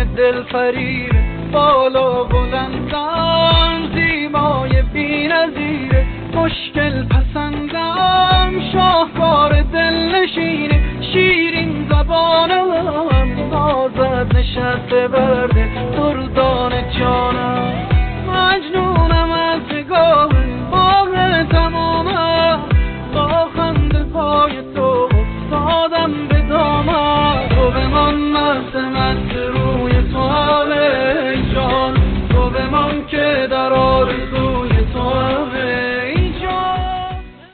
دل فریر، بالا بلندم زیبای بی نظیره، مشکل پسندم شاهکار دل نشینه، شیرین زبانم نازد نشسته بر